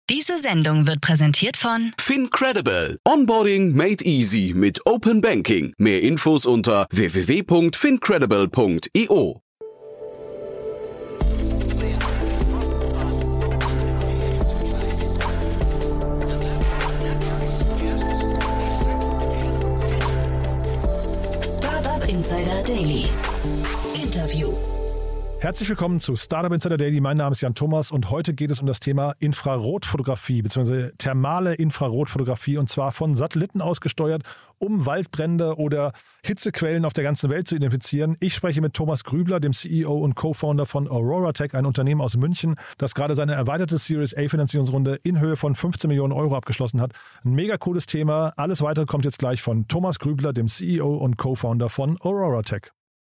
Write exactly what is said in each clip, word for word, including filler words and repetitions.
Diese Sendung wird präsentiert von FinCredible. Onboarding made easy mit Open Banking. Mehr Infos unter w w w punkt fincredible punkt i o. Startup Insider Daily. Interview. Herzlich willkommen zu Startup Insider Daily. Mein Name ist Jan Thomas und heute geht es um das Thema Infrarotfotografie bzw. thermale Infrarotfotografie und zwar von Satelliten ausgesteuert, um Waldbrände oder Hitzequellen auf der ganzen Welt zu identifizieren. Ich spreche mit Thomas Grübler, dem C E O und Co-Founder von AuroraTech, ein Unternehmen aus München, das gerade seine erweiterte Series A Finanzierungsrunde in Höhe von fünfzehn Millionen Euro abgeschlossen hat. Ein mega cooles Thema. Alles weitere kommt jetzt gleich von Thomas Grübler, dem C E O und Co-Founder von AuroraTech.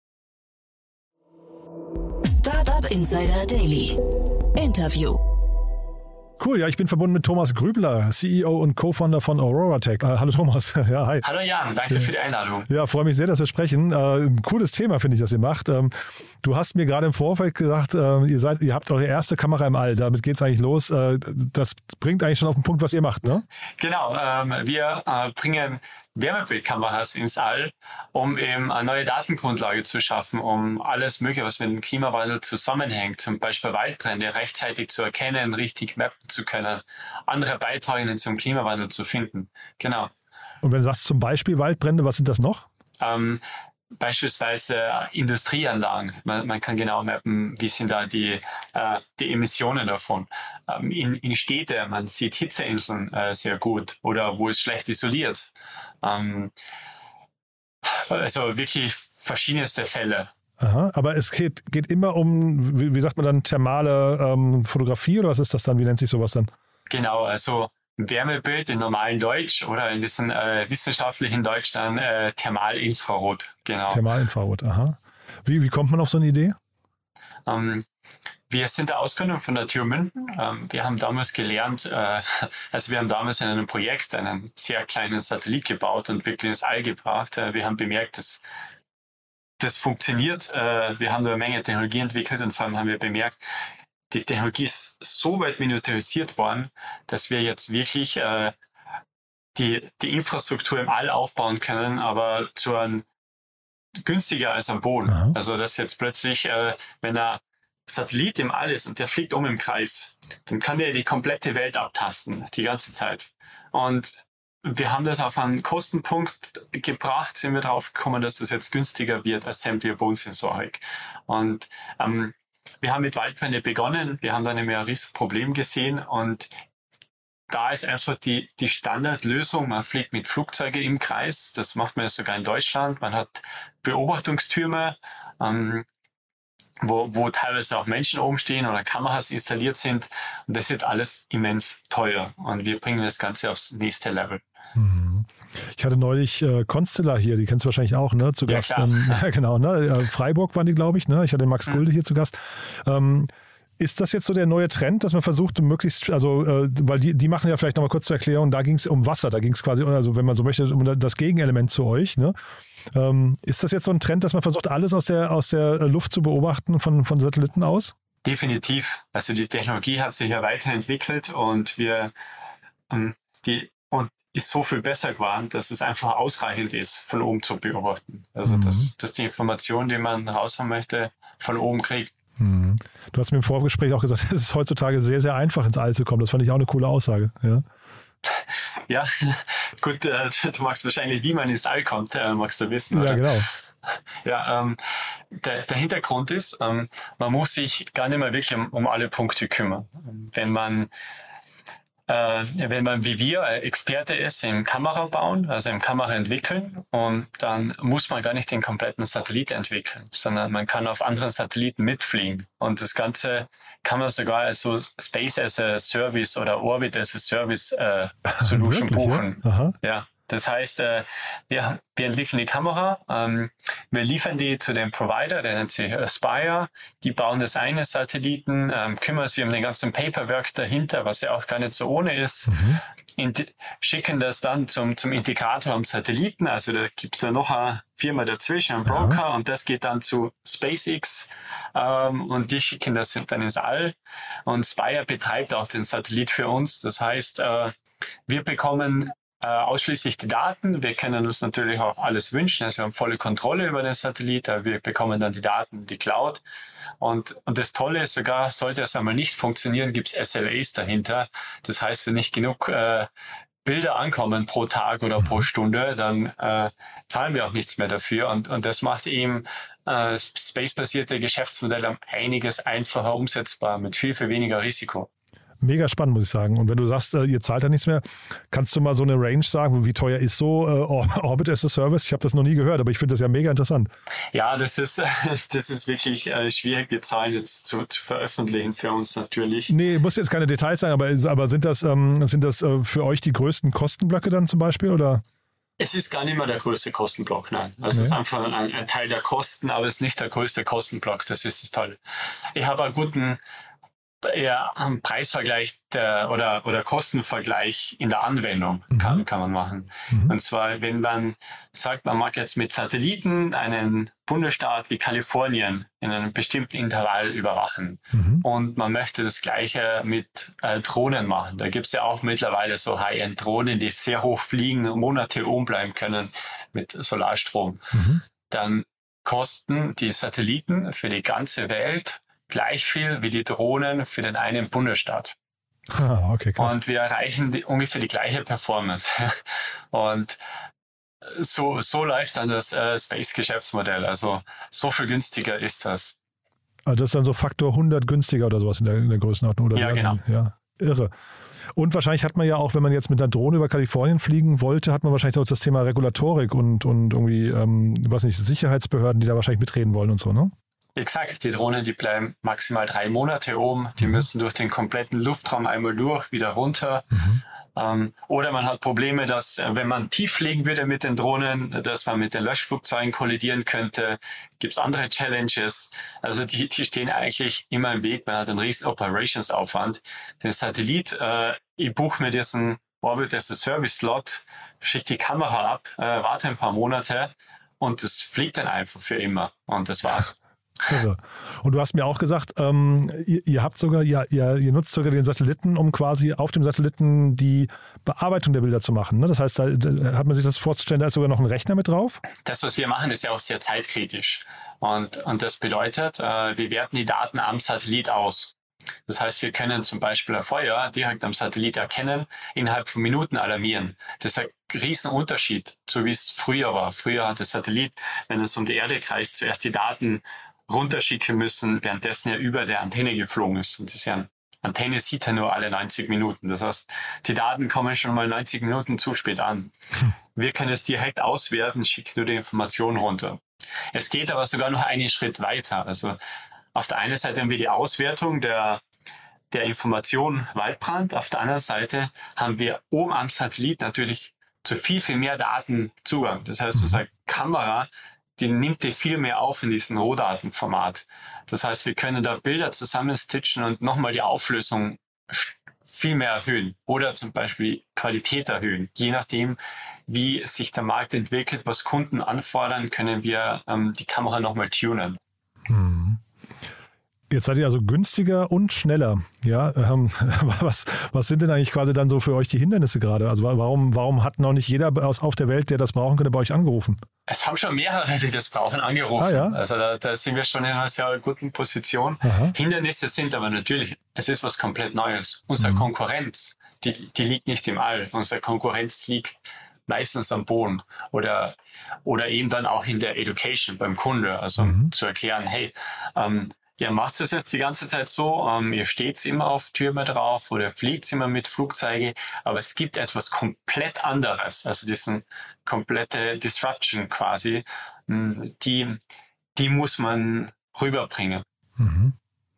Startup Insider Daily. Interview. Cool, ja, ich bin verbunden mit Thomas Grübler, C E O und Co-Founder von AuroraTech. Äh, hallo Thomas. Ja, hi. Hallo Jan, danke für die Einladung. Ja, freue mich sehr, dass wir sprechen. Äh, ein cooles Thema, finde ich, das ihr macht. Ähm, du hast mir gerade im Vorfeld gesagt, äh, ihr seid, ihr habt eure erste Kamera im All. Damit geht es eigentlich los. Äh, das bringt eigentlich schon auf den Punkt, was ihr macht, ne? Genau, ähm, wir äh, bringen Wärmebildkameras ins All, um eben eine neue Datengrundlage zu schaffen, um alles Mögliche, was mit dem Klimawandel zusammenhängt, zum Beispiel Waldbrände, rechtzeitig zu erkennen, richtig mappen zu können, andere Beitragenden zum Klimawandel zu finden. Genau. Und wenn du sagst zum Beispiel Waldbrände, was sind das noch? Ähm, Beispielsweise Industrieanlagen. Man, man kann genau mappen, wie sind da die, äh, die Emissionen davon. Ähm, in, in Städte, man sieht Hitzeinseln äh, sehr gut oder wo es schlecht isoliert. Ähm, also wirklich verschiedenste Fälle. Aha, aber es geht, geht immer um, wie, wie sagt man dann, thermale ähm, Fotografie oder was ist das dann? Wie nennt sich sowas dann? Genau, also Wärmebild in normalen Deutsch oder in diesem äh, wissenschaftlichen Deutsch dann äh, Thermalinfrarot. Genau. Thermalinfrarot, aha. Wie, wie kommt man auf so eine Idee? Ähm, wir sind der Ausgründung von der T U München. Ähm, wir haben damals gelernt, äh, also wir haben damals in einem Projekt einen sehr kleinen Satellit gebaut und wirklich ins All gebracht. Äh, wir haben bemerkt, dass das funktioniert. Äh, wir haben eine Menge Technologie entwickelt und vor allem haben wir bemerkt, die Technologie ist so weit miniaturisiert worden, dass wir jetzt wirklich äh, die, die Infrastruktur im All aufbauen können, aber zu einem günstiger als am Boden. Aha. Also dass jetzt plötzlich, äh, wenn ein Satellit im All ist und der fliegt um im Kreis, dann kann der die komplette Welt abtasten, die ganze Zeit. Und wir haben das auf einen Kostenpunkt gebracht, sind wir drauf gekommen, dass das jetzt günstiger wird als sämtliche Bodensensorik. Und ähm, wir haben mit Waldbrände begonnen, wir haben dann ein Riesenproblem gesehen und da ist einfach die, die Standardlösung, man fliegt mit Flugzeugen im Kreis, das macht man ja sogar in Deutschland, man hat Beobachtungstürme, ähm, wo, wo teilweise auch Menschen oben stehen oder Kameras installiert sind und das wird alles immens teuer und wir bringen das Ganze aufs nächste Level. Ich hatte neulich äh, Constellar hier, die kennst du wahrscheinlich auch, ne? Zu ja, Gast. Ähm, ja, genau, ne? Freiburg waren die, glaube ich, ne? Ich hatte Max Gulde mhm. hier zu Gast. Ähm, ist das jetzt so der neue Trend, dass man versucht, möglichst, also, äh, weil die, die machen ja vielleicht nochmal kurz zur Erklärung, da ging es um Wasser, da ging es quasi, also wenn man so möchte, um das Gegenelement zu euch, ne? Ähm, ist das jetzt so ein Trend, dass man versucht, alles aus der, aus der Luft zu beobachten von, von Satelliten aus? Definitiv. Also die Technologie hat sich ja weiterentwickelt und wir, ähm, die, und ist so viel besser geworden, dass es einfach ausreichend ist, von oben zu beobachten. Also mhm. dass, dass die Information, die man raushaben möchte, von oben kriegt. Mhm. Du hast mir im Vorgespräch auch gesagt, es ist heutzutage sehr, sehr einfach ins All zu kommen. Das fand ich auch eine coole Aussage. Ja, ja gut, äh, du magst wahrscheinlich, wie man ins All kommt, äh, magst du wissen. Oder? Ja, genau. Ja, ähm, der, der Hintergrund ist, ähm, man muss sich gar nicht mehr wirklich um, um alle Punkte kümmern. Wenn man Äh, wenn man wie wir Experte ist im Kamerabauen, also im Kamera entwickeln, und dann muss man gar nicht den kompletten Satellit entwickeln, sondern man kann auf anderen Satelliten mitfliegen. Und das Ganze kann man sogar als so Space as a Service oder Orbit as a Service äh, Solution Wirklich, buchen. Ja? Aha. Ja. Das heißt, äh, wir, wir entwickeln die Kamera, ähm, wir liefern die zu dem Provider, der nennt sich Aspire, die bauen das eine Satelliten, ähm, kümmern sich um den ganzen Paperwork dahinter, was ja auch gar nicht so ohne ist. Mhm. schicken das dann zum, zum Integrator am Satelliten. Also da gibt es da noch eine Firma dazwischen, einen Broker, ja. Und das geht dann zu SpaceX ähm, und die schicken das dann ins All. Und Spire betreibt auch den Satellit für uns. Das heißt, äh, wir bekommen äh, ausschließlich die Daten. Wir können uns natürlich auch alles wünschen. Also wir haben volle Kontrolle über den Satellit. Aber wir bekommen dann die Daten, die Cloud. Und, und das Tolle ist sogar, sollte es einmal nicht funktionieren, gibt es S L As dahinter. Das heißt, wenn nicht genug äh, Bilder ankommen pro Tag oder pro Stunde, dann äh, zahlen wir auch nichts mehr dafür. Und, und das macht eben äh, space-basierte Geschäftsmodelle um einiges einfacher umsetzbar, mit viel, viel weniger Risiko. Mega spannend, muss ich sagen. Und wenn du sagst, ihr zahlt ja nichts mehr, kannst du mal so eine Range sagen, wie teuer ist so äh, Orbit as a Service? Ich habe das noch nie gehört, aber ich finde das ja mega interessant. Ja, das ist, das ist wirklich äh, schwierig, die Zahlen jetzt zu, zu veröffentlichen für uns natürlich. Nee, muss jetzt keine Details sein, aber, aber sind das, ähm, sind das äh, für euch die größten Kostenblöcke dann zum Beispiel, oder? Es ist gar nicht mehr der größte Kostenblock, nein. Also nee. Es ist einfach ein, ein Teil der Kosten, aber es ist nicht der größte Kostenblock, das ist das Tolle. Ich habe einen guten ja, ein Preisvergleich der, oder, oder Kostenvergleich in der Anwendung kann, mhm. kann man machen. Mhm. Und zwar, wenn man sagt, man mag jetzt mit Satelliten einen Bundesstaat wie Kalifornien in einem bestimmten Intervall überwachen mhm. und man möchte das Gleiche mit äh, Drohnen machen. Da gibt es ja auch mittlerweile so High-End-Drohnen, die sehr hoch fliegen, Monate oben bleiben können mit Solarstrom. Mhm. Dann kosten die Satelliten für die ganze Welt gleich viel wie die Drohnen für den einen Bundesstaat. Ah, okay, krass. Und wir erreichen die, ungefähr die gleiche Performance. Und so, so läuft dann das äh, Space-Geschäftsmodell. Also so viel günstiger ist das. Also das ist dann so Faktor hundert günstiger oder sowas in der, in der Größenordnung? Oder ja, genau. Ja, irre. Und wahrscheinlich hat man ja auch, wenn man jetzt mit einer Drohne über Kalifornien fliegen wollte, hat man wahrscheinlich auch das Thema Regulatorik und, und irgendwie, ähm, was nicht, Sicherheitsbehörden, die da wahrscheinlich mitreden wollen und so, ne? Exakt, die Drohnen, die bleiben maximal drei Monate oben, die mhm. müssen durch den kompletten Luftraum einmal durch, wieder runter. Mhm. Ähm, oder man hat Probleme, dass, wenn man tief fliegen würde mit den Drohnen, dass man mit den Löschflugzeugen kollidieren könnte. Gibt es andere Challenges. Also die, die stehen eigentlich immer im Weg. Man hat einen riesen Operationsaufwand. Den Satellit, äh, ich buche mir diesen Orbit as a Service Slot, schicke die Kamera ab, äh, warte ein paar Monate und das fliegt dann einfach für immer. Und das war's. Irre. Und du hast mir auch gesagt, ähm, ihr, ihr habt sogar, ihr, ihr, ihr nutzt sogar den Satelliten, um quasi auf dem Satelliten die Bearbeitung der Bilder zu machen. Ne? Das heißt, da, da hat man sich das vorzustellen, da ist sogar noch ein Rechner mit drauf? Das, was wir machen, ist ja auch sehr zeitkritisch. Und, und das bedeutet, äh, wir werten die Daten am Satellit aus. Das heißt, wir können zum Beispiel ein Feuer direkt am Satellit erkennen, innerhalb von Minuten alarmieren. Das ist ein Riesenunterschied, so wie es früher war. Früher hat der Satellit, wenn es um die Erde kreist, zuerst die Daten runterschicken müssen, währenddessen er über der Antenne geflogen ist. Und das ist ja eine Antenne sieht er nur alle neunzig Minuten. Das heißt, die Daten kommen schon mal neunzig Minuten zu spät an. Hm. Wir können es direkt auswerten, schicken nur die Informationen runter. Es geht aber sogar noch einen Schritt weiter. Also auf der einen Seite haben wir die Auswertung der, der Information Waldbrand. Auf der anderen Seite haben wir oben am Satellit natürlich zu viel, viel mehr Daten Zugang. Das heißt, unsere Kamera, die nimmt die viel mehr auf in diesem Rohdatenformat. Das heißt, wir können da Bilder zusammenstitchen und nochmal die Auflösung viel mehr erhöhen oder zum Beispiel Qualität erhöhen. Je nachdem, wie sich der Markt entwickelt, was Kunden anfordern, können wir ähm, die Kamera nochmal tunen. Hm. Jetzt seid ihr also günstiger und schneller. Ja, ähm, was, was sind denn eigentlich quasi dann so für euch die Hindernisse gerade? Also warum, warum hat noch nicht jeder aus, auf der Welt, der das brauchen könnte, bei euch angerufen? Es haben schon mehrere, die das brauchen, angerufen. Ah, ja? Also da, da sind wir schon in einer sehr guten Position. Aha. Hindernisse sind aber natürlich, es ist was komplett Neues. Unsere mhm. Konkurrenz, die, die liegt nicht im All. Unsere Konkurrenz liegt meistens am Boden oder, oder eben dann auch in der Education beim Kunde. Also mhm. zu erklären, hey, ähm, ihr macht es jetzt die ganze Zeit so, ähm, ihr steht immer auf Türme drauf oder fliegt immer mit Flugzeuge, aber es gibt etwas komplett anderes, also diesen komplette Disruption quasi, die, die muss man rüberbringen. Mhm.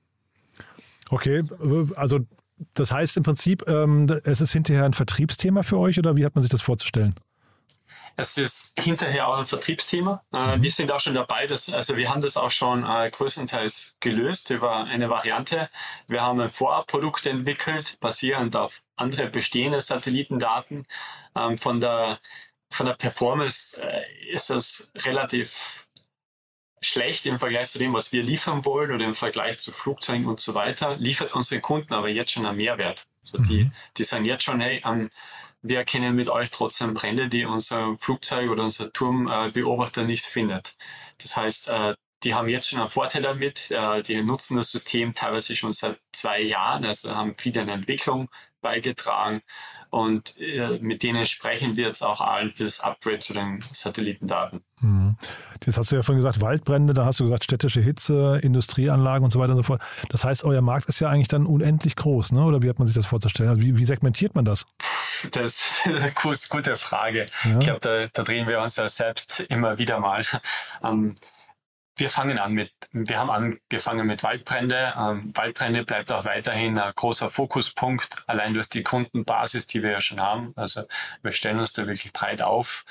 Okay, also das heißt im Prinzip, ähm, es ist hinterher ein Vertriebsthema für euch oder wie hat man sich das vorzustellen? Es ist hinterher auch ein Vertriebsthema. Mhm. Wir sind auch schon dabei, dass, also wir haben das auch schon äh, größtenteils gelöst über eine Variante. Wir haben ein Vorabprodukt entwickelt, basierend auf andere bestehende Satellitendaten. Ähm, von der, von der Performance äh, ist das relativ schlecht im Vergleich zu dem, was wir liefern wollen oder im Vergleich zu Flugzeugen und so weiter. Liefert unsere Kunden aber jetzt schon einen Mehrwert. Also mhm. die, die sagen jetzt schon, hey, ähm, wir erkennen mit euch trotzdem Brände, die unser Flugzeug oder unser Turmbeobachter nicht findet. Das heißt, äh, die haben jetzt schon einen Vorteil damit. Äh, die nutzen das System teilweise schon seit zwei Jahren, also haben viel in der Entwicklung beigetragen. Und äh, mit denen sprechen wir jetzt auch allen für das Upgrade zu den Satellitendaten. Mhm. Jetzt hast du ja vorhin gesagt, Waldbrände, dann hast du gesagt, städtische Hitze, Industrieanlagen und so weiter und so fort. Das heißt, euer Markt ist ja eigentlich dann unendlich groß, ne? Oder wie hat man sich das vorzustellen? Also wie, wie segmentiert man das? Das ist eine gute Frage. Ja. Ich glaube, da, da drehen wir uns ja selbst immer wieder mal. Ähm, wir fangen an mit, wir haben angefangen mit Waldbrände. Ähm, Waldbrände bleibt auch weiterhin ein großer Fokuspunkt, allein durch die Kundenbasis, die wir ja schon haben. Also wir stellen uns da wirklich breit auf.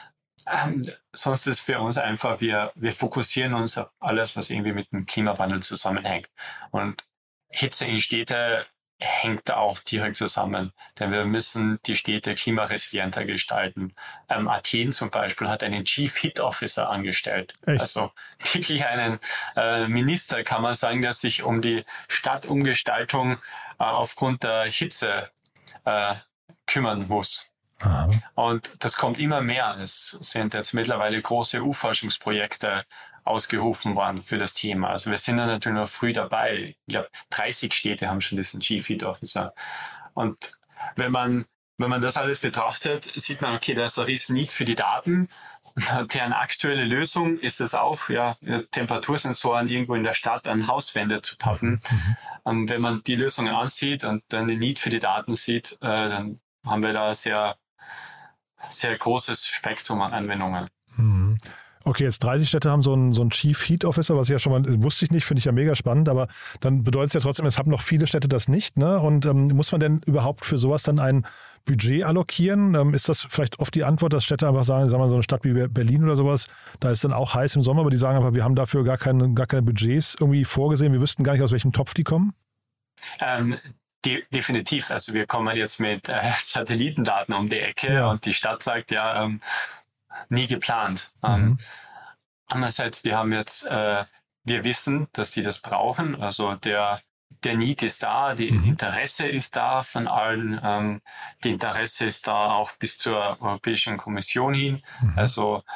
Ähm, sonst ist für uns einfach, wir, wir fokussieren uns auf alles, was irgendwie mit dem Klimawandel zusammenhängt. Und Hitze in Städte hängt da auch direkt zusammen, denn wir müssen die Städte klimaresilienter gestalten. Ähm, Athen zum Beispiel hat einen Chief Heat Officer angestellt. Echt? Also wirklich einen äh, Minister, kann man sagen, der sich um die Stadtumgestaltung äh, aufgrund der Hitze äh, kümmern muss. Aha. Und das kommt immer mehr. Es sind jetzt mittlerweile große U Forschungsprojekte ausgerufen worden für das Thema. Also wir sind da natürlich noch früh dabei. Ich glaube, dreißig Städte haben schon diesen Chief Heat Officer. Und wenn man, wenn man das alles betrachtet, sieht man, okay, da ist ein riesen Need für die Daten. Deren aktuelle Lösung ist es auch, ja, Temperatursensoren irgendwo in der Stadt an Hauswände zu pappen. Mhm. Ähm, wenn man die Lösungen ansieht und dann den Need für die Daten sieht, äh, dann haben wir da ein sehr, sehr großes Spektrum an Anwendungen. Mhm. Okay, jetzt dreißig Städte haben so einen, so einen Chief Heat Officer, was ich ja schon mal, wusste ich nicht, finde ich ja mega spannend, aber dann bedeutet es ja trotzdem, es haben noch viele Städte das nicht, ne? Und ähm, muss man denn überhaupt für sowas dann ein Budget allokieren? Ähm, ist das vielleicht oft die Antwort, dass Städte einfach sagen, sagen wir so eine Stadt wie Berlin oder sowas, da ist dann auch heiß im Sommer, aber die sagen einfach, wir haben dafür gar keine, gar keine Budgets irgendwie vorgesehen, wir wüssten gar nicht, aus welchem Topf die kommen? Ähm, de- definitiv, also wir kommen jetzt mit äh, Satellitendaten um die Ecke ja. Und die Stadt sagt ja, ähm, nie geplant. Mhm. Ähm, andererseits, wir haben jetzt, äh, wir wissen, dass die das brauchen. Also der, der Need ist da, die mhm. Interesse ist da von allen. Ähm, die Interesse ist da auch bis zur Europäischen Kommission hin. Mhm. Also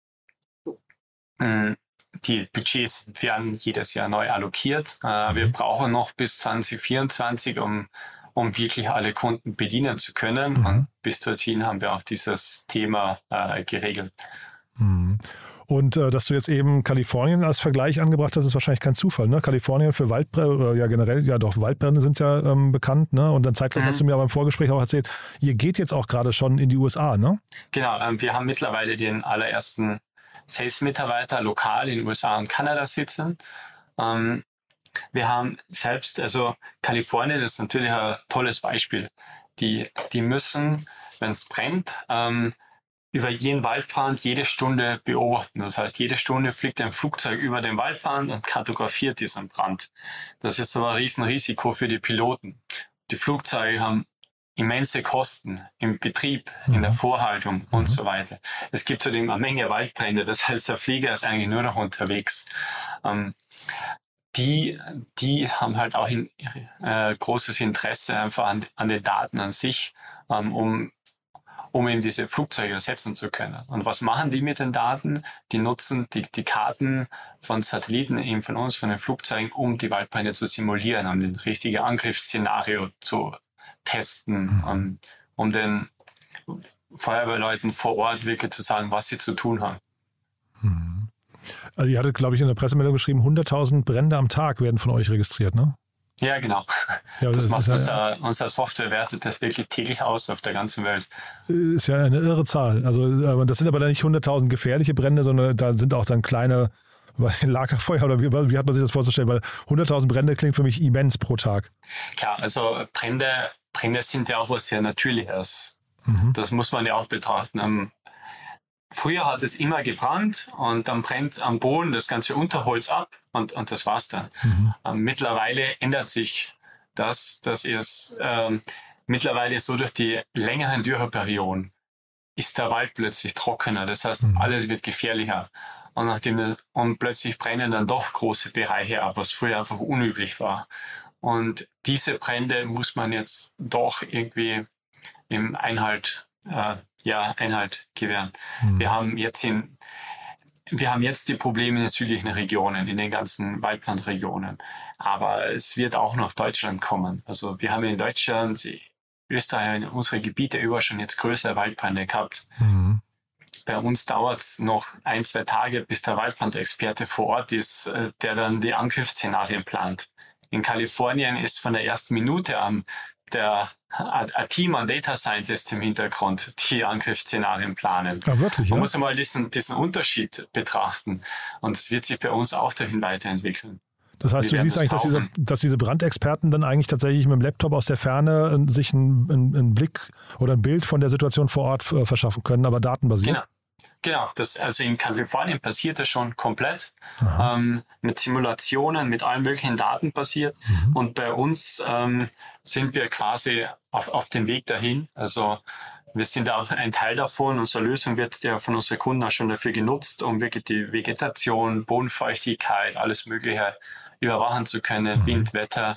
mh, die Budgets werden jedes Jahr neu allokiert. Äh, mhm. Wir brauchen noch bis zwanzig vierundzwanzig, um um wirklich alle Kunden bedienen zu können. Mhm. Und bis dorthin haben wir auch dieses Thema äh, geregelt. Mhm. Und äh, dass du jetzt eben Kalifornien als Vergleich angebracht hast, ist wahrscheinlich kein Zufall, ne? Kalifornien für Waldbrände, oder ja generell, ja doch, Waldbrände sind ja ähm, bekannt, ne? Und dann zeitgleich mhm. hast du mir aber im Vorgespräch auch erzählt, ihr geht jetzt auch gerade schon in die U S A, ne? Genau, ähm, wir haben mittlerweile den allerersten Sales-Mitarbeiter lokal in den U S A und Kanada sitzen. Ähm, Wir haben selbst, also Kalifornien ist natürlich ein tolles Beispiel. Die, die müssen, wenn es brennt, ähm, über jeden Waldbrand jede Stunde beobachten. Das heißt, jede Stunde fliegt ein Flugzeug über den Waldbrand und kartografiert diesen Brand. Das ist aber ein Riesenrisiko für die Piloten. Die Flugzeuge haben immense Kosten im Betrieb, mhm. in der Vorhaltung mhm. und so weiter. Es gibt zudem eine Menge Waldbrände. Das heißt, der Flieger ist eigentlich nur noch unterwegs. Ähm, Die, die haben halt auch ein äh, großes Interesse einfach an, an den Daten an sich, ähm, um, um eben diese Flugzeuge ersetzen zu können. Und was machen die mit den Daten? Die nutzen die, die Karten von Satelliten, eben von uns, von den Flugzeugen, um die Waldbrände zu simulieren, um den richtigen Angriffsszenario zu testen, mhm. um, um den Feuerwehrleuten vor Ort wirklich zu sagen, was sie zu tun haben. Mhm. Also ihr hattet, glaube ich, in der Pressemeldung geschrieben, hunderttausend Brände am Tag werden von euch registriert, ne? Ja, genau. Ja, das, das macht unser, ja, unser Software, wertet das wirklich täglich aus auf der ganzen Welt. Ist ja eine irre Zahl. Also das sind aber dann nicht hunderttausend gefährliche Brände, sondern da sind auch dann kleine Lagerfeuer oder wie, wie hat man sich das vorzustellen? Weil hunderttausend Brände klingt für mich immens pro Tag. Klar, also Brände, Brände sind ja auch was sehr Natürliches. Mhm. Das muss man ja auch betrachten. früher hat es immer gebrannt und dann brennt am Boden das ganze Unterholz ab und, und das war's dann. Mhm. Ähm, mittlerweile ändert sich das, dass es ähm, mittlerweile so durch die längeren Dürreperioden ist der Wald plötzlich trockener. Das heißt, mhm. alles wird gefährlicher. Und, nachdem, und plötzlich brennen dann doch große Bereiche ab, was früher einfach unüblich war. Und diese Brände muss man jetzt doch irgendwie im Einhalt, äh, ja, Einhalt gewähren. Mhm. Wir haben jetzt in, wir haben jetzt die Probleme in den südlichen Regionen, in den ganzen Waldbrandregionen. Aber es wird auch nach Deutschland kommen. Also wir haben in Deutschland, Österreich, unsere Gebiete über schon jetzt größere Waldbrände gehabt. Mhm. Bei uns dauert es noch ein, zwei Tage, bis der Waldbrandexperte vor Ort ist, der dann die Angriffsszenarien plant. In Kalifornien ist von der ersten Minute an der ein Team an Data Scientists im Hintergrund, die Angriffsszenarien planen. Ja, wirklich, Man ja? muss einmal diesen, diesen Unterschied betrachten. Und es wird sich bei uns auch dahin weiterentwickeln. Das heißt, Wir du siehst das eigentlich, dass diese, dass diese Brandexperten dann eigentlich tatsächlich mit dem Laptop aus der Ferne sich einen, einen, einen Blick oder ein Bild von der Situation vor Ort äh, verschaffen können, aber datenbasiert. Genau. Genau, das, also in Kalifornien passiert das schon komplett, ähm, mit Simulationen, mit allen möglichen Daten passiert. Mhm. Und bei uns ähm, sind wir quasi auf, auf dem Weg dahin. Also wir sind auch ein Teil davon. Unsere Lösung wird ja von unseren Kunden auch schon dafür genutzt, um wirklich die Vegetation, Bodenfeuchtigkeit, alles Mögliche überwachen zu können, mhm. Wind, Wetter.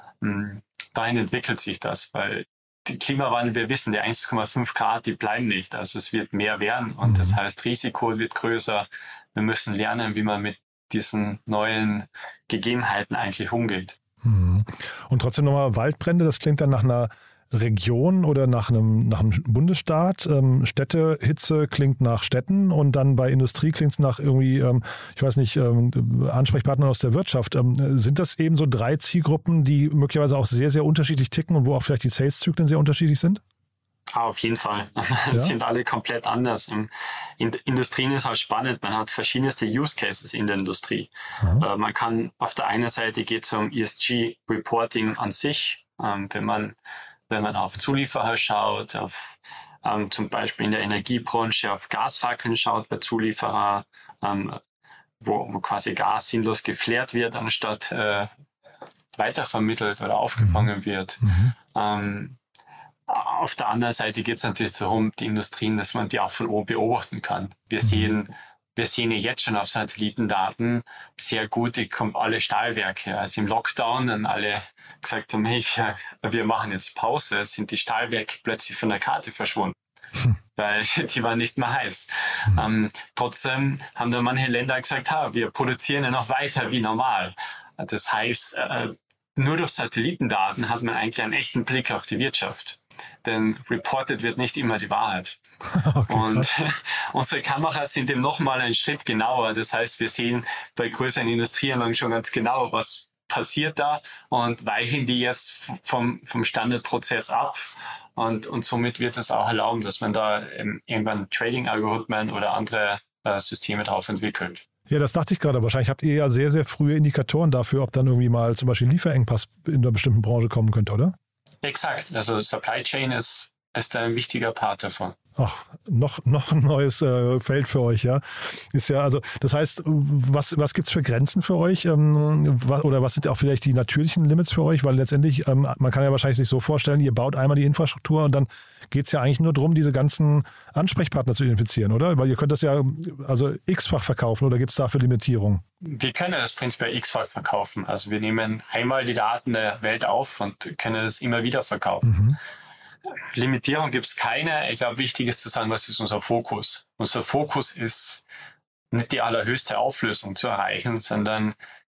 Mh, dahin entwickelt sich das, weil die Klimawandel, wir wissen, die eins Komma fünf Grad, die bleiben nicht. Also es wird mehr werden und mhm. das heißt, Risiko wird größer. Wir müssen lernen, wie man mit diesen neuen Gegebenheiten eigentlich umgeht. Mhm. Und trotzdem nochmal Waldbrände, das klingt dann nach einer Region oder nach einem, nach einem Bundesstaat. Ähm, Städtehitze klingt nach Städten und dann bei Industrie klingt es nach irgendwie, ähm, ich weiß nicht, ähm, Ansprechpartnern aus der Wirtschaft. Ähm, sind das eben so drei Zielgruppen, die möglicherweise auch sehr, sehr unterschiedlich ticken und wo auch vielleicht die Sales-Zyklen sehr unterschiedlich sind? Auf jeden Fall. Ja? sind alle komplett anders. In der Industrie ist auch spannend. Man hat verschiedenste Use Cases in der Industrie. Äh, man kann auf der einen Seite geht es um E S G-Reporting an sich. Ähm, wenn man Wenn man auf Zulieferer schaut, auf ähm, zum Beispiel in der Energiebranche auf Gasfackeln schaut bei Zulieferer, ähm, wo, wo quasi Gas sinnlos geflärt wird, anstatt äh, weitervermittelt oder aufgefangen wird. Mhm. Ähm, auf der anderen Seite geht es natürlich darum, die Industrien, dass man die auch von oben beobachten kann. Wir mhm. sehen Wir sehen ja jetzt schon auf Satellitendaten sehr gut, die kommen alle Stahlwerke. Also im Lockdown dann alle gesagt haben, hey, wir, wir machen jetzt Pause, sind die Stahlwerke plötzlich von der Karte verschwunden, hm. weil die waren nicht mehr heiß. Hm. Ähm, trotzdem haben dann manche Länder gesagt, ha, wir produzieren ja noch weiter wie normal. Das heißt, äh, nur durch Satellitendaten hat man eigentlich einen echten Blick auf die Wirtschaft. Denn reported wird nicht immer die Wahrheit. Okay, und unsere Kameras sind eben nochmal einen Schritt genauer. Das heißt, wir sehen bei größeren Industrieanlagen schon ganz genau, was passiert da und weichen die jetzt vom, vom Standardprozess ab. Und, und somit wird es auch erlauben, dass man da irgendwann Trading-Algorithmen oder andere äh, Systeme drauf entwickelt. Ja, das dachte ich gerade. Wahrscheinlich habt ihr ja sehr, sehr frühe Indikatoren dafür, ob dann irgendwie mal zum Beispiel ein Lieferengpass in einer bestimmten Branche kommen könnte, oder? Exakt. Also Supply Chain ist, ist ein wichtiger Part davon. Ach, noch, noch ein neues äh, Feld für euch, ja. Ist ja, also, das heißt, was, was gibt es für Grenzen für euch? Ähm, was, oder was sind auch vielleicht die natürlichen Limits für euch? Weil letztendlich, ähm, man kann ja wahrscheinlich sich so vorstellen, ihr baut einmal die Infrastruktur und dann geht es ja eigentlich nur darum, diese ganzen Ansprechpartner zu identifizieren, oder? Weil ihr könnt das ja also x-fach verkaufen oder gibt es dafür Limitierung? Wir können das prinzipiell x-fach verkaufen. Also wir nehmen einmal die Daten der Welt auf und können das immer wieder verkaufen. Mhm. Limitierung gibt es keine. Ich glaube, wichtig ist zu sagen, was ist unser Fokus? Unser Fokus ist nicht die allerhöchste Auflösung zu erreichen, sondern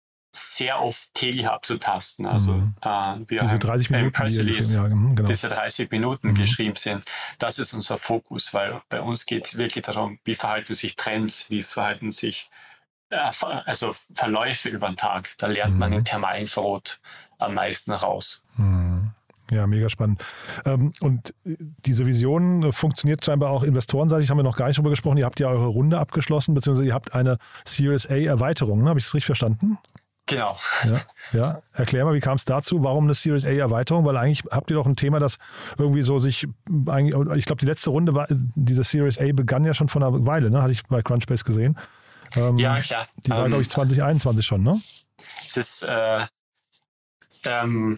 sehr oft täglich abzutasten. Also mhm. äh, wir diese dreißig Minuten, im Press Release, ja, genau. diese dreißig Minuten mhm. geschrieben sind. Das ist unser Fokus, weil bei uns geht es wirklich darum, wie verhalten sich Trends, wie verhalten sich äh, also Verläufe über den Tag. Da lernt mhm. man in Thermalinfrarot am meisten raus. Mhm. Ja, mega spannend. Ähm, und diese Vision funktioniert scheinbar auch investorenseitig, haben wir noch gar nicht drüber gesprochen. Ihr habt ja eure Runde abgeschlossen, beziehungsweise ihr habt eine Series A Erweiterung, ne? Habe ich das richtig verstanden? Genau. Ja, ja. Erklär mal, wie kam es dazu? Warum eine Series A-Erweiterung? Weil eigentlich habt ihr doch ein Thema, das irgendwie so sich, ich glaube, die letzte Runde, war, diese Series A begann ja schon vor einer Weile, ne? Hatte ich bei Crunchbase gesehen. Ähm, ja, klar. Die war, ähm, glaube ich, zwanzig einundzwanzig schon, ne? Es ist, äh, ähm,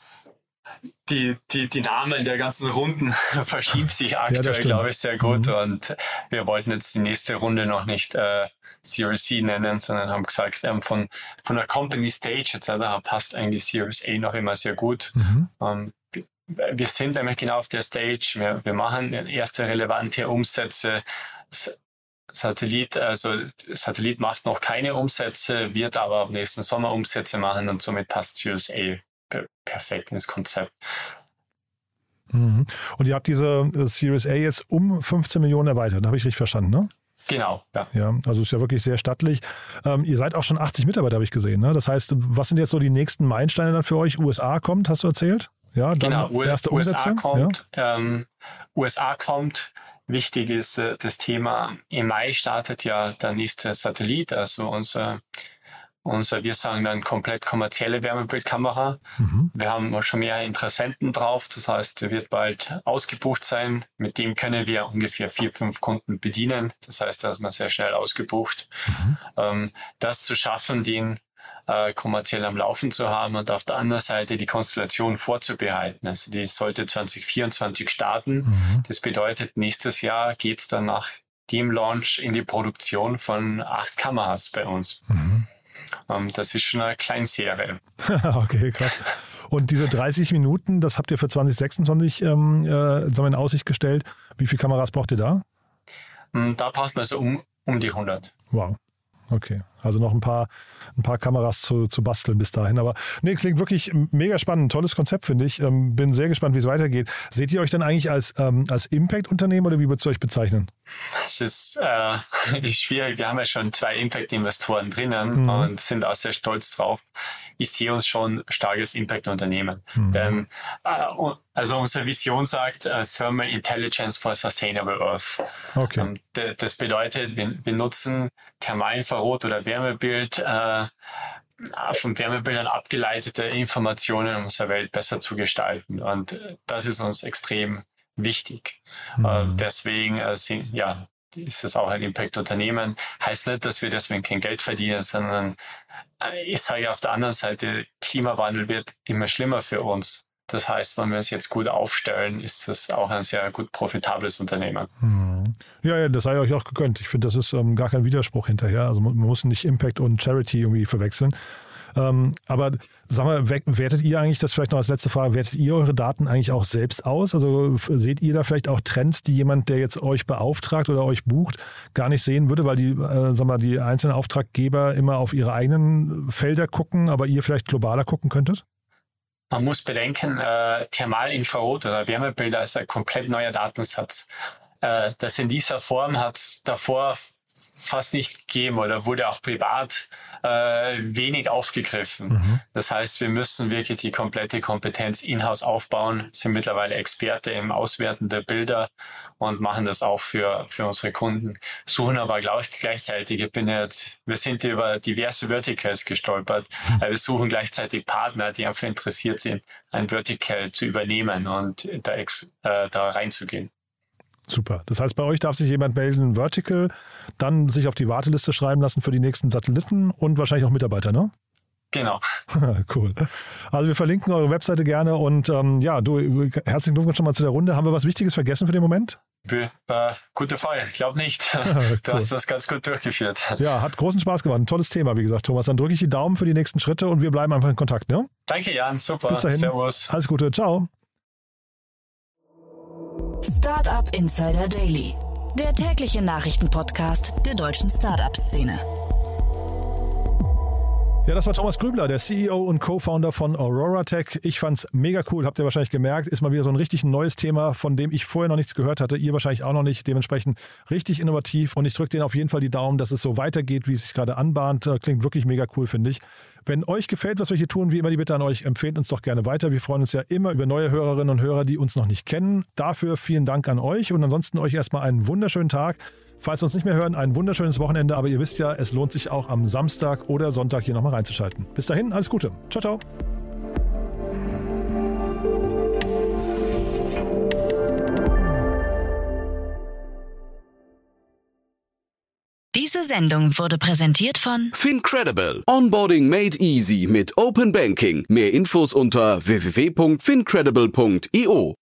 Die, die, die Namen der ganzen Runden verschieben sich aktuell, ja, glaube ich, sehr gut. Mhm. Und wir wollten jetzt die nächste Runde noch nicht äh, Series C nennen, sondern haben gesagt, ähm, von, von der Company Stage et cetera passt eigentlich Series A noch immer sehr gut. Mhm. Ähm, wir sind nämlich genau auf der Stage. Wir, wir machen erste relevante Umsätze. Satellit, also Satellit macht noch keine Umsätze, wird aber ab nächsten Sommer Umsätze machen und somit passt Series A perfekt ins Konzept. Mhm. Und ihr habt diese Series A jetzt um fünfzehn Millionen erweitert, habe ich richtig verstanden, ne? Genau, ja. Ja, also ist ja wirklich sehr stattlich. Ähm, ihr seid auch schon achtzig Mitarbeiter, habe ich gesehen, ne? Das heißt, was sind jetzt so die nächsten Meilensteine dann für euch? U S A kommt, hast du erzählt? Ja, dann genau, erste U S A Umsätze? kommt. Ja. Ähm, U S A kommt. Wichtig ist äh, das Thema, im Mai startet ja der nächste Satellit, also unser Unser, wir sagen dann komplett kommerzielle Wärmebildkamera. Mhm. Wir haben schon mehrere Interessenten drauf. Das heißt, der wird bald ausgebucht sein. Mit dem können wir ungefähr vier, fünf Kunden bedienen. Das heißt, da ist man sehr schnell ausgebucht. Mhm. Ähm, das zu schaffen, den äh, kommerziell am Laufen zu haben und auf der anderen Seite die Konstellation vorzubereiten. Also die sollte zwanzig vierundzwanzig starten. Mhm. Das bedeutet, nächstes Jahr geht es dann nach dem Launch in die Produktion von acht Kameras bei uns. Mhm. Das ist schon eine Kleinserie. Okay, krass. Und diese dreißig Minuten, das habt ihr für zwanzig sechsundzwanzig ähm, äh, in Aussicht gestellt. Wie viele Kameras braucht ihr da? Da braucht man so um, um die hundert. Wow. Okay, also noch ein paar, ein paar Kameras zu, zu basteln bis dahin. Aber nee, klingt wirklich mega spannend. Tolles Konzept, finde ich. Ähm, bin sehr gespannt, wie es weitergeht. Seht ihr euch dann eigentlich als, ähm, als Impact-Unternehmen oder wie würdest du euch bezeichnen? Es ist äh, schwierig. Wir haben ja schon zwei Impact-Investoren drinnen mhm. und sind auch sehr stolz drauf. Ich sehe uns schon starkes Impact-Unternehmen. Mhm. Denn äh, also unsere Vision sagt uh, Thermal Intelligence for Sustainable Earth. Okay. Ähm, d- das bedeutet, wir, wir nutzen Thermalinfrarot oder Wärmebild, äh, von Wärmebildern abgeleitete Informationen, um unsere Welt besser zu gestalten. Und das ist uns extrem wichtig. Mhm. Äh, deswegen äh, sind, ja, ist es auch ein Impact-Unternehmen. Heißt nicht, dass wir deswegen kein Geld verdienen, sondern äh, ich sage auf der anderen Seite, Klimawandel wird immer schlimmer für uns. Das heißt, wenn wir uns jetzt gut aufstellen, ist das auch ein sehr gut profitables Unternehmen. Mhm. Ja, ja, das sei euch auch gegönnt. Ich finde, das ist ähm, gar kein Widerspruch hinterher. Also man muss nicht Impact und Charity irgendwie verwechseln. Ähm, aber sag mal, wertet ihr eigentlich, das vielleicht noch als letzte Frage, wertet ihr eure Daten eigentlich auch selbst aus? Also seht ihr da vielleicht auch Trends, die jemand, der jetzt euch beauftragt oder euch bucht, gar nicht sehen würde, weil die, äh, sag mal, die einzelnen Auftraggeber immer auf ihre eigenen Felder gucken, aber ihr vielleicht globaler gucken könntet? Man muss bedenken, äh, Thermalinfrarot oder Wärmebilder ist ein komplett neuer Datensatz. Äh, das in dieser Form hat es davor fast nicht gegeben oder wurde auch privat äh, wenig aufgegriffen. Mhm. Das heißt, wir müssen wirklich die komplette Kompetenz in-house aufbauen, sind mittlerweile Experte im Auswerten der Bilder und machen das auch für, für unsere Kunden. Suchen aber gleichzeitig, ich bin jetzt, wir sind über diverse Verticals gestolpert, mhm. wir suchen gleichzeitig Partner, die einfach interessiert sind, ein Vertical zu übernehmen und da, ex, äh, da reinzugehen. Super. Das heißt, bei euch darf sich jemand melden, Vertical, dann sich auf die Warteliste schreiben lassen für die nächsten Satelliten und wahrscheinlich auch Mitarbeiter, ne? Genau. Cool. Also wir verlinken eure Webseite gerne und ähm, ja, du, herzlichen Glückwunsch schon mal zu der Runde. Haben wir was Wichtiges vergessen für den Moment? Äh, gute Frage. Ich glaube nicht. Cool. Du hast das ganz gut durchgeführt. Ja, hat großen Spaß gemacht. Ein tolles Thema, wie gesagt, Thomas. Dann drücke ich die Daumen für die nächsten Schritte und wir bleiben einfach in Kontakt, ne? Danke, Jan. Super. Bis dahin. Servus. Alles Gute. Ciao. Startup Insider Daily, der tägliche Nachrichtenpodcast der deutschen Startup-Szene. Ja, das war Thomas Grübler, der C E O und Co-Founder von Aurora Tech. Ich fand's mega cool, habt ihr wahrscheinlich gemerkt. Ist mal wieder so ein richtig neues Thema, von dem ich vorher noch nichts gehört hatte. Ihr wahrscheinlich auch noch nicht. Dementsprechend richtig innovativ. Und ich drücke denen auf jeden Fall die Daumen, dass es so weitergeht, wie es sich gerade anbahnt. Klingt wirklich mega cool, finde ich. Wenn euch gefällt, was wir hier tun, wie immer die Bitte an euch, empfehlt uns doch gerne weiter. Wir freuen uns ja immer über neue Hörerinnen und Hörer, die uns noch nicht kennen. Dafür vielen Dank an euch und ansonsten euch erstmal einen wunderschönen Tag. Falls wir uns nicht mehr hören, ein wunderschönes Wochenende, aber ihr wisst ja, es lohnt sich auch am Samstag oder Sonntag hier nochmal reinzuschalten. Bis dahin, alles Gute. Ciao, ciao. Diese Sendung wurde präsentiert von FinCredible. Onboarding made easy mit Open Banking. Mehr Infos unter w w w punkt fincredible punkt i o.